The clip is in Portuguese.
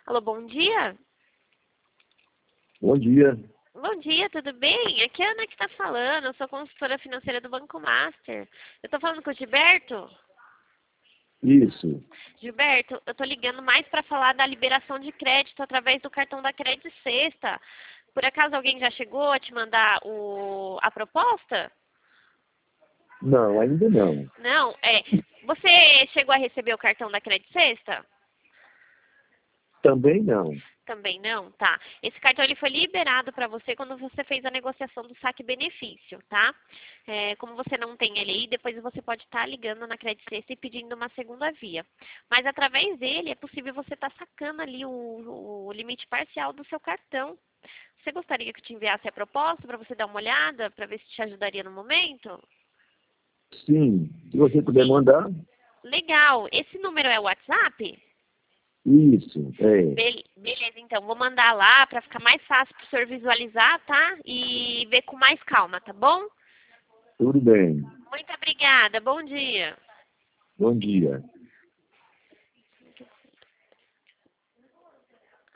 Alô, bom dia? Bom dia. Bom dia, tudo bem? Aqui é a Ana que está falando, eu sou consultora financeira do Banco Master. Eu estou falando com o Gilberto? Isso. Gilberto, eu estou ligando mais para falar da liberação de crédito através do cartão da Crédito Sexta. Por acaso alguém já chegou a te mandar a proposta? Não, ainda não. Não? Você chegou a receber o cartão da Crédito Sexta? Também não. Também não? Tá. Esse cartão ele foi liberado para você quando você fez a negociação do saque benefício, tá? Como você não tem ele aí, depois você pode estar ligando na Credit Sexta e pedindo uma segunda via. Mas através dele é possível você estar sacando ali o limite parcial do seu cartão. Você gostaria que eu te enviasse a proposta para você dar uma olhada, para ver se te ajudaria no momento? Sim. Se você puder Sim. mandar. Legal. Esse número é o WhatsApp? Isso. É. Beleza, então. Vou mandar lá para ficar mais fácil para o senhor visualizar, tá? E ver com mais calma, tá bom? Tudo bem. Muito obrigada. Bom dia. Bom dia.